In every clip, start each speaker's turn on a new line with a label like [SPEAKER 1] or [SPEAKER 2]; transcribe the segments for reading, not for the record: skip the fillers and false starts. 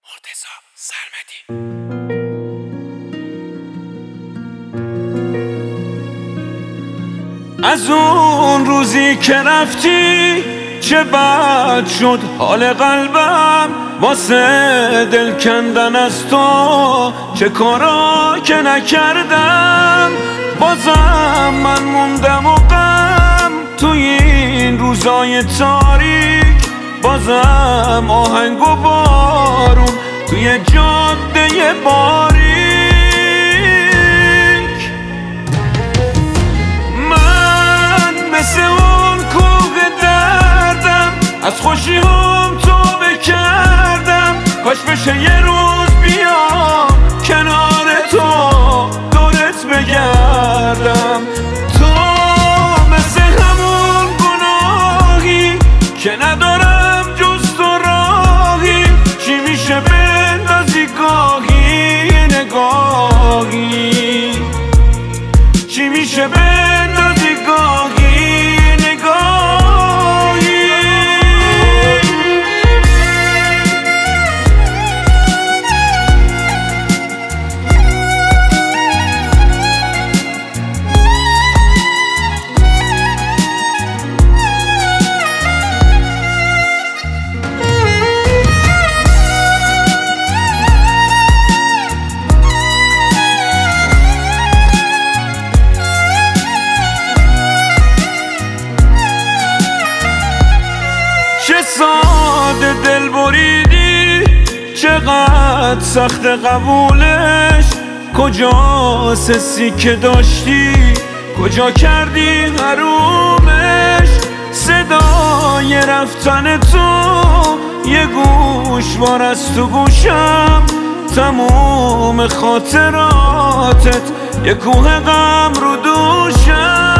[SPEAKER 1] مرتضی سرمدی. از اون روزی که رفتی چه بد شد حال قلبم، واسه دل کندن از تو چه کارا که نکردم. بازم من موندم و غم توی این روزای تاریک، بازم آهنگ و بارون توی جاده باریک. من مثل اون کوه دردم، از خوشی هم توبه کردم. کاش بشه یه روز بیام کنار تو دورت بگردم. تو مثل همون گناهی که ندارم جز تو راهی، چی میشه بندازی گاهی نگاهی، چی میشه بندازی گاهی نگاهی. چه ساده دل بریدی، چقدر سخت قبولش. کجاست حسی که داشتی، کجا کردی حرومش. صدای رفتن تو یه گوشوار از تو گوشم، تموم خاطراتت یه کوه غم رو دوشم.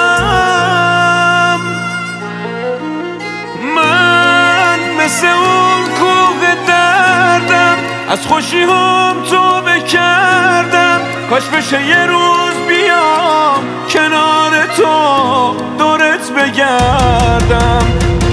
[SPEAKER 1] مثل اون کوه دردم، از خوشی هم توبه کردم. کاش بشه یه روز بیام کنار تو دورت بگردم.